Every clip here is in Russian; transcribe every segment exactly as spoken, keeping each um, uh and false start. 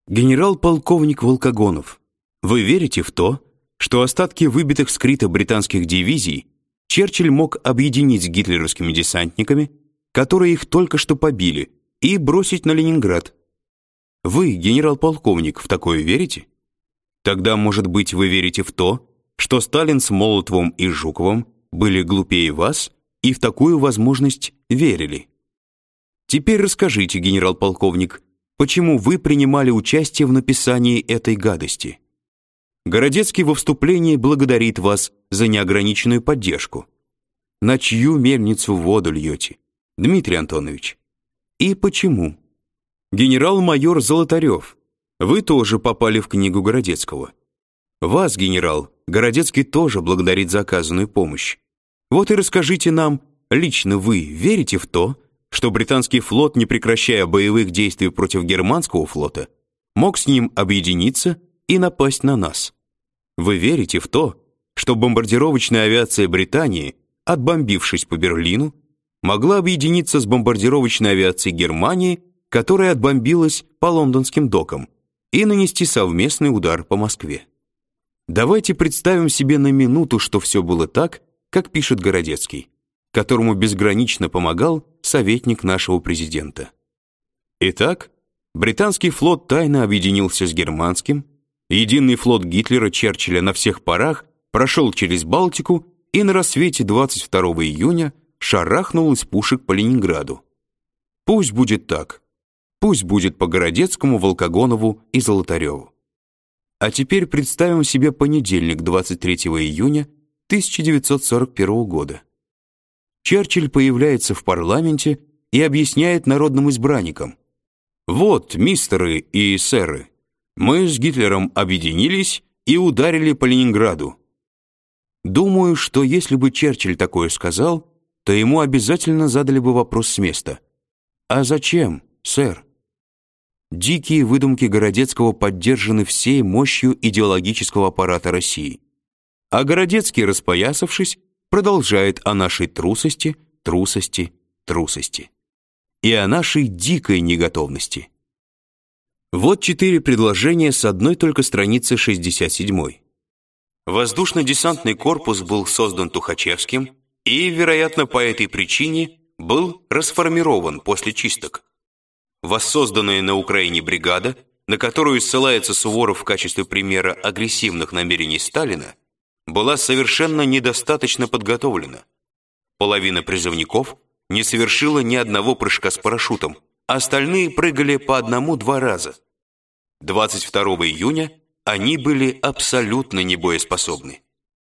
Генерал-полковник Волкогонов, вы верите в то, что остатки выбитых с Крита британских дивизий Черчилль мог объединить с гитлеровскими десантниками, которые их только что побили, и бросить на Ленинград? Вы, генерал-полковник, в такое верите? Тогда, может быть, вы верите в то, что Сталин с Молотовым и Жуковым были глупее вас и в такую возможность верили? Теперь расскажите, генерал-полковник, почему вы принимали участие в написании этой гадости? Городецкий во вступлении благодарит вас за неограниченную поддержку. На чью мельницу воду льете, Дмитрий Антонович? И почему? Генерал-майор Золотарев, вы тоже попали в книгу Городецкого. Вас, генерал, Городецкий тоже благодарит за оказанную помощь. Вот и расскажите нам, лично вы верите в то, что британский флот, не прекращая боевых действий против германского флота, мог с ним объединиться и напасть на нас? Вы верите в то, что бомбардировочная авиация Британии, отбомбившись по Берлину, могла объединиться с бомбардировочной авиацией Германии, которая отбомбилась по лондонским докам, и нанести совместный удар по Москве? Давайте представим себе на минуту, что все было так, как пишет Городецкий, которому безгранично помогал советник нашего президента. Итак, британский флот тайно объединился с германским, единый флот Гитлера Черчилля на всех парах прошел через Балтику и на рассвете двадцать второго июня шарахнул из пушек по Ленинграду. Пусть будет так. Пусть будет по Городецкому, Волкогонову и Золотареву. А теперь представим себе понедельник, двадцать третьего июня тысяча девятьсот сорок первого года. Черчилль появляется в парламенте и объясняет народным избранникам: «Вот, мистеры и сэры, мы с Гитлером объединились и ударили по Ленинграду». Думаю, что если бы Черчилль такое сказал, то ему обязательно задали бы вопрос с места: «А зачем, сэр?» Дикие выдумки Городецкого поддержаны всей мощью идеологического аппарата России. А Городецкий, распоясавшись, продолжает о нашей трусости, трусости, трусости. И о нашей дикой неготовности. Вот четыре предложения с одной только страницы шестьдесят седьмой. Воздушно-десантный корпус был создан Тухачевским и, вероятно, по этой причине был расформирован после чисток. Воссозданная на Украине бригада, на которую ссылается Суворов в качестве примера агрессивных намерений Сталина, была совершенно недостаточно подготовлена. Половина призывников не совершила ни одного прыжка с парашютом, а остальные прыгали по одному-два раза. двадцать второго июня они были абсолютно небоеспособны.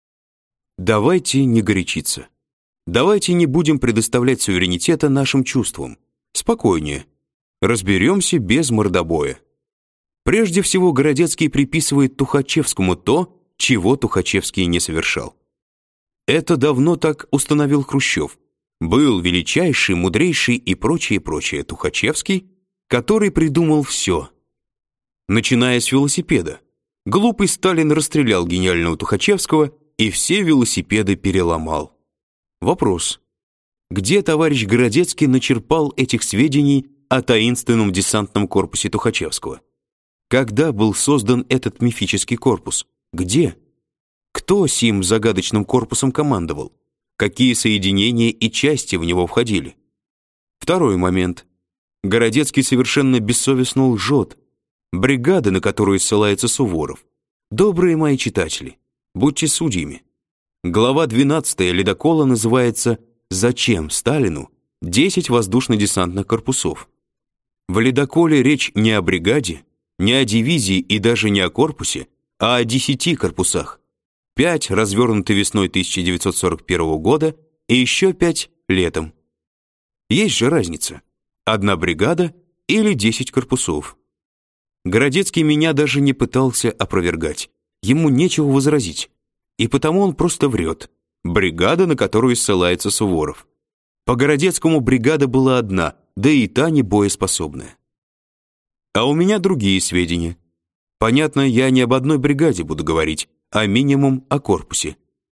Давайте не горячиться. Давайте не будем предоставлять суверенитета нашим чувствам. Спокойнее. Разберемся без мордобоя. Прежде всего, Городецкий приписывает Тухачевскому то, чего Тухачевский не совершал. Это давно так установил Хрущев. Был величайший, мудрейший и прочее, прочее Тухачевский, который придумал все. Начиная с велосипеда. Глупый Сталин расстрелял гениального Тухачевского и все велосипеды переломал. Вопрос: где товарищ Городецкий начерпал этих сведений о таинственном десантном корпусе Тухачевского? Когда был создан этот мифический корпус? Где? Кто сим загадочным корпусом командовал? Какие соединения и части в него входили? Второй момент. Городецкий совершенно бессовестно лжет. Бригада, на которую ссылается Суворов. Добрые мои читатели, будьте судьями. Глава двенадцатая ледокола называется «Зачем Сталину десять воздушно-десантных корпусов?». В ледоколе речь не о бригаде, не о дивизии и даже не о корпусе, а о десяти корпусах. Пять развернуты весной тысяча девятьсот сорок первого года и еще пять летом. Есть же разница: одна бригада или десять корпусов. Городецкий меня даже не пытался опровергать. Ему нечего возразить. И потому он просто врет. Бригада, на которую ссылается Суворов. По Городецкому бригада была одна, да и та не боеспособная. А у меня другие сведения. Понятно, я не об одной бригаде буду говорить, а минимум о корпусе.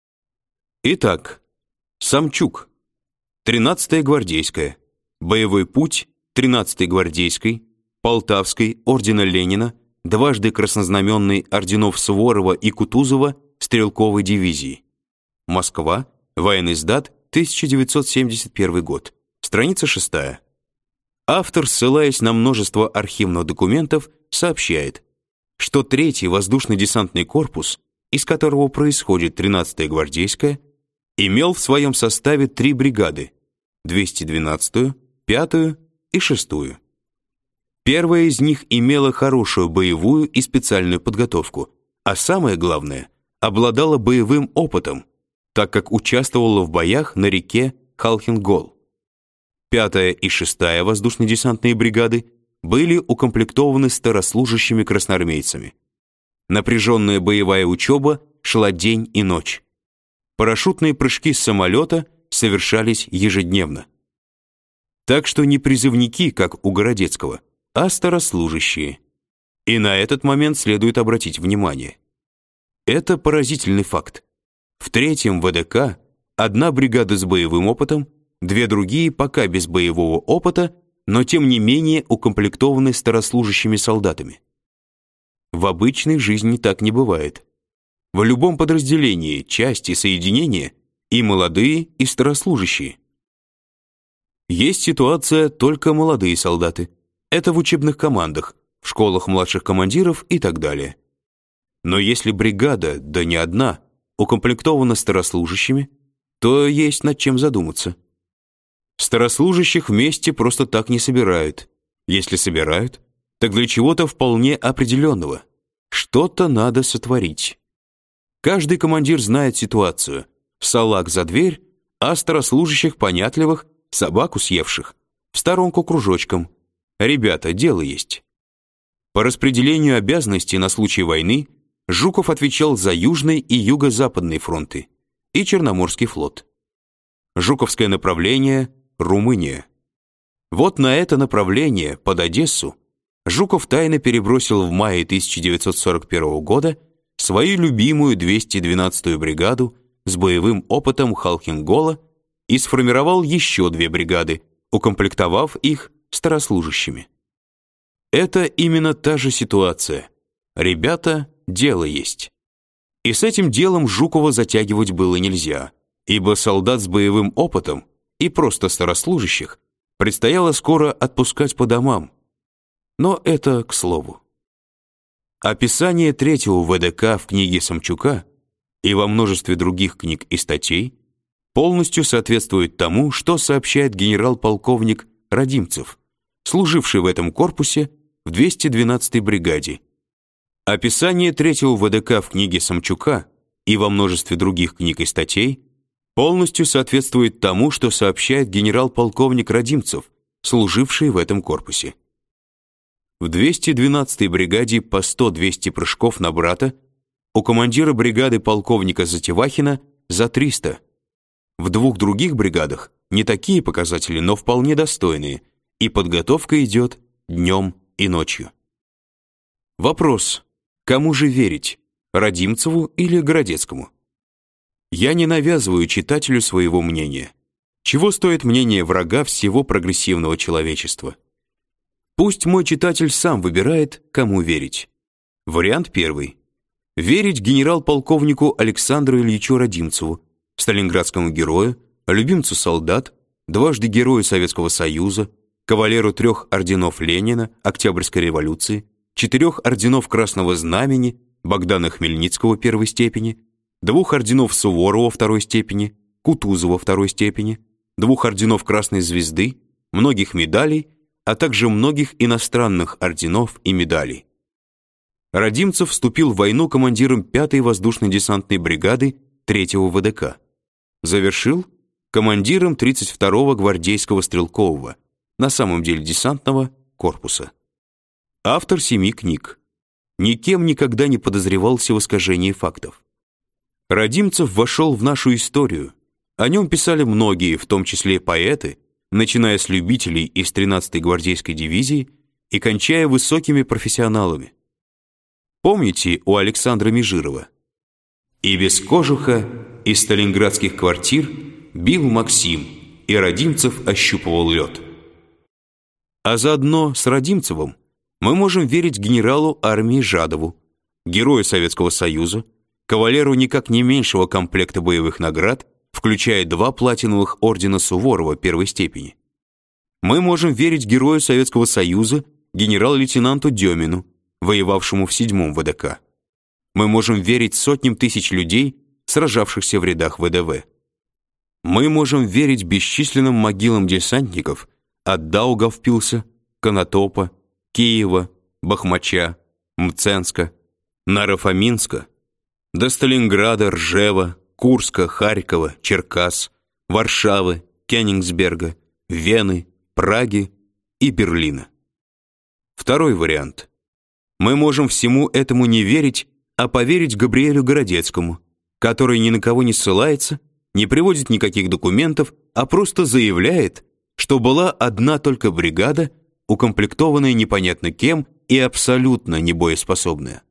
Итак, Самчук, тринадцатая гвардейская, боевой путь тринадцатой гвардейской, Полтавской, ордена Ленина, дважды краснознаменный орденов Суворова и Кутузова стрелковой дивизии. Москва, Военный издат, тысяча девятьсот семьдесят первый год, страница шестая. Автор, ссылаясь на множество архивных документов, сообщает, что третий воздушно-десантный корпус, из которого происходит тринадцатая гвардейская, имел в своем составе три бригады: двести двенадцатую, пятую и шестую. Первая из них имела хорошую боевую и специальную подготовку, а самое главное, обладала боевым опытом, так как участвовала в боях на реке Халхин-Гол. Пятая и шестая воздушно-десантные бригады были укомплектованы старослужащими красноармейцами. Напряженная боевая учеба шла день и ночь. Парашютные прыжки с самолета совершались ежедневно. Так что не призывники, как у Городецкого, а старослужащие. И на этот момент следует обратить внимание. Это поразительный факт. В третьем ВДК одна бригада с боевым опытом, две другие пока без боевого опыта, но тем не менее укомплектованы старослужащими солдатами. В обычной жизни так не бывает. В любом подразделении, части, соединения и молодые, и старослужащие. Есть ситуация только молодые солдаты. Это в учебных командах, в школах младших командиров и так далее. Но если бригада, да не одна, укомплектована старослужащими, то есть над чем задуматься. Старослужащих вместе просто так не собирают. Если собирают, так для чего-то вполне определенного. Что-то надо сотворить. Каждый командир знает ситуацию. Салаг за дверь, а старослужащих понятливых, собаку съевших, в сторонку кружочком. Ребята, дело есть. По распределению обязанностей на случай войны Жуков отвечал за Южный и Юго-Западный фронты и Черноморский флот. Жуковское направление – Румыния. Вот на это направление, под Одессу, Жуков тайно перебросил в мае тысяча девятьсот сорок первого года свою любимую двести двенадцатую бригаду с боевым опытом Халхин-Гола и сформировал еще две бригады, укомплектовав их старослужащими. Это именно та же ситуация. Ребята, дело есть. И с этим делом Жукова затягивать было нельзя, ибо солдат с боевым опытом и просто старослужащих предстояло скоро отпускать по домам. Но это к слову. Описание третьего ВДК в книге Самчука и во множестве других книг и статей полностью соответствует тому, что сообщает генерал-полковник Радимцев, служивший в этом корпусе в двести двенадцатой бригаде. Описание третьего ВДК в книге Самчука и во множестве других книг и статей полностью соответствует тому, что сообщает генерал-полковник Радимцев, служивший в этом корпусе. В двести двенадцатой бригаде по сто-двести прыжков на брата, у командира бригады полковника Затевахина за триста. В двух других бригадах не такие показатели, но вполне достойные, и подготовка идет днем и ночью. Вопрос: кому же верить, Радимцеву или Городецкому? Я не навязываю читателю своего мнения. Чего стоит мнение врага всего прогрессивного человечества? Пусть мой читатель сам выбирает, кому верить. Вариант первый. Верить генерал-полковнику Александру Ильичу Радимцеву, сталинградскому герою, любимцу солдат, дважды герою Советского Союза, кавалеру трех орденов Ленина, Октябрьской революции, четырех орденов Красного Знамени, Богдана Хмельницкого первой степени, двух орденов Суворова второй степени, Кутузова второй степени, двух орденов Красной Звезды, многих медалей, а также многих иностранных орденов и медалей. Радимцев вступил в войну командиром пятой воздушно-десантной бригады третьего ВДК. Завершил командиром тридцать второго гвардейского стрелкового, на самом деле десантного, корпуса. Автор семи книг. Никем никогда не подозревался в искажении фактов. Радимцев вошел в нашу историю. О нем писали многие, в том числе поэты, начиная с любителей из тринадцатой гвардейской дивизии и кончая высокими профессионалами. Помните у Александра Межирова? «И без кожуха из сталинградских квартир бил Максим, и Радимцев ощупывал лед». А заодно с Радимцевым Мы можем верить генералу армии Жадову, герою Советского Союза, кавалеру никак не меньшего комплекта боевых наград, включая два платиновых ордена Суворова первой степени. Мы можем верить герою Советского Союза, генерал-лейтенанту Демину, воевавшему в седьмом ВДК. Мы можем верить сотням тысяч людей, сражавшихся в рядах ВДВ. Мы можем верить бесчисленным могилам десантников от Даугавпилса, Конотопа, Киева, Бахмача, Мценска, Наро-Фоминска, до Сталинграда, Ржева, Курска, Харькова, Черкас, Варшавы, Кёнигсберга, Вены, Праги и Берлина. Второй вариант. Мы можем всему этому не верить, а поверить Габриэлю Городецкому, который ни на кого не ссылается, не приводит никаких документов, а просто заявляет, что была одна только бригада, укомплектованная непонятно кем и абсолютно небоеспособная.